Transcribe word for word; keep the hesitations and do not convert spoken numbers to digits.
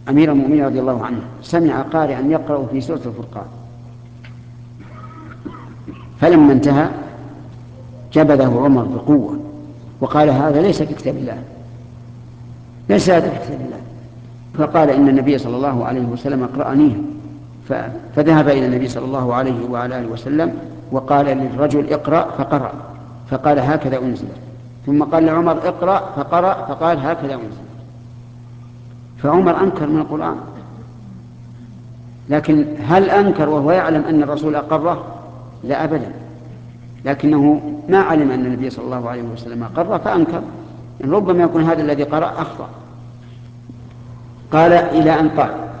أمير المؤمنين رضي الله عنه سمع قارئا يقرأ في سورة الفرقان، فلما انتهى جبذه عمر بقوة وقال هذا ليس في كتاب الله، ليس هذا في كتاب الله. فقال إن النبي صلى الله عليه وسلم أقرأنيه. فذهب إلى النبي صلى الله عليه وعلى آله وسلم وقال للرجل اقرأ، فقرأ فقال هكذا أنزلت. ثم قال لعمر اقرأ، فقرأ فقال هكذا أنزلت. فعمر أنكر من القرآن، لكن هل أنكر وهو يعلم أن الرسول أقره؟ لا أبدا، لكنه ما علم أن النبي صلى الله عليه وسلم أقره فأنكر، يعني ربما يكون هذا الذي قرأ أخطأ. قال إلى أن قال